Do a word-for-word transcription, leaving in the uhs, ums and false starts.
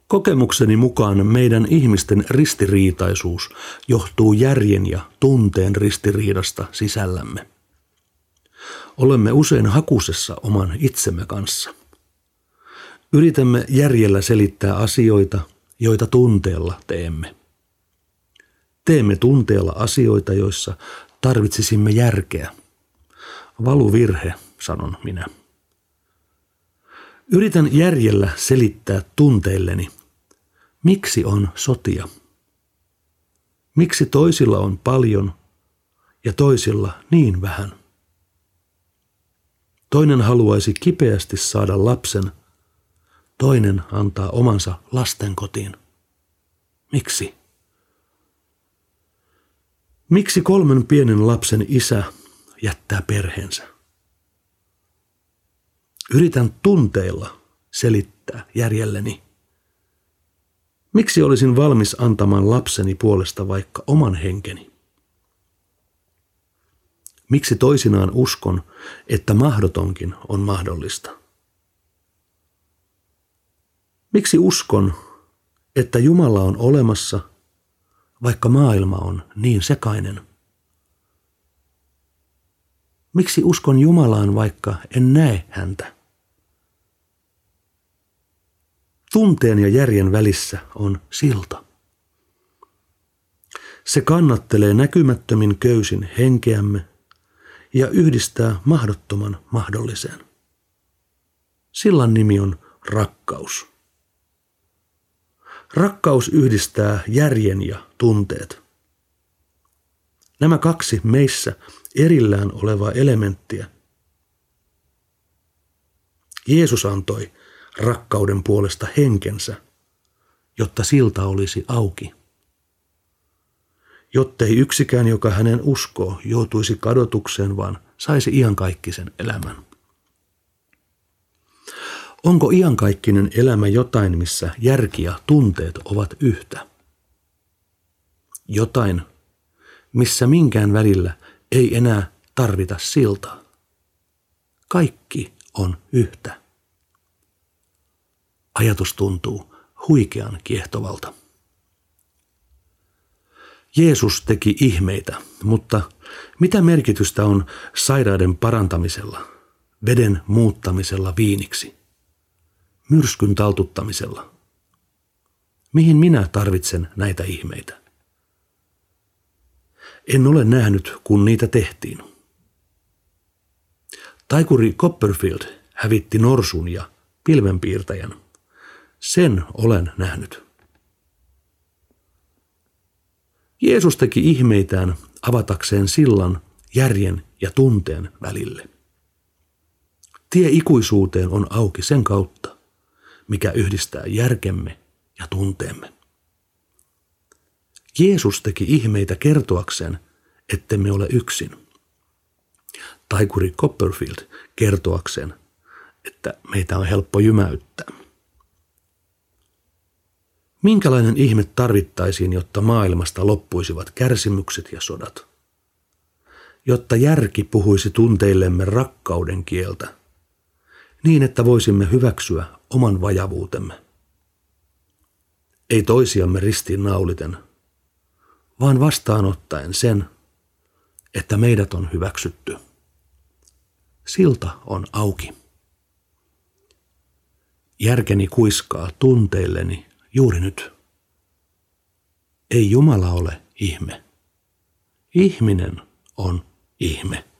Kokemukseni mukaan meidän ihmisten ristiriitaisuus johtuu järjen ja tunteen ristiriidasta sisällämme. Olemme usein hakusessa oman itsemme kanssa. Yritämme järjellä selittää asioita, joita tunteella teemme. Teemme tunteella asioita, joissa tarvitsisimme järkeä. Valuvirhe, sanon minä. Yritän järjellä selittää tunteilleni, miksi on sotia. Miksi toisilla on paljon ja toisilla niin vähän. Toinen haluaisi kipeästi saada lapsen, toinen antaa omansa lastenkotiin. Miksi? Miksi kolmen pienen lapsen isä jättää perheensä? Yritän tunteilla selittää järjelleni. Miksi olisin valmis antamaan lapseni puolesta vaikka oman henkeni? Miksi toisinaan uskon, että mahdotonkin on mahdollista? Miksi uskon, että Jumala on olemassa, vaikka maailma on niin sekainen? Miksi uskon Jumalaan, vaikka en näe häntä? Tunteen ja järjen välissä on silta. Se kannattelee näkymättömin köysin henkeämme ja yhdistää mahdottoman mahdolliseen. Sillan nimi on rakkaus. Rakkaus yhdistää järjen ja tunteet. Nämä kaksi meissä erillään olevaa elementtiä. Jeesus antoi rakkauden puolesta henkensä, jotta silta olisi auki. Jottei yksikään, joka hänen uskoo, joutuisi kadotukseen, vaan saisi iankaikkisen elämän. Onko iankaikkinen elämä jotain, missä järki ja tunteet ovat yhtä? Jotain, missä minkään välillä ei enää tarvita siltaa. Kaikki on yhtä. Ajatus tuntuu huikean kiehtovalta. Jeesus teki ihmeitä, mutta mitä merkitystä on sairaiden parantamisella, veden muuttamisella viiniksi, myrskyn taltuttamisella? Mihin minä tarvitsen näitä ihmeitä? En ole nähnyt, kun niitä tehtiin. Taikuri Copperfield hävitti norsun ja pilvenpiirtäjän. Sen olen nähnyt. Jeesus teki ihmeitään avatakseen sillan järjen ja tunteen välille. Tie ikuisuuteen on auki sen kautta, mikä yhdistää järkemme ja tunteemme. Jeesus teki ihmeitä kertoakseen, ettemme ole yksin. Taikuri Copperfield kertoakseen, että meitä on helppo jymäyttää. Minkälainen ihme tarvittaisiin, jotta maailmasta loppuisivat kärsimykset ja sodat? Jotta järki puhuisi tunteillemme rakkauden kieltä, niin että voisimme hyväksyä oman vajavuutemme. Ei toisiamme ristiin nauliten, vaan vastaanottaen sen, että meidät on hyväksytty. Silta on auki. Järkeni kuiskaa tunteilleni juuri nyt. Ei Jumala ole ihme. Ihminen on ihme.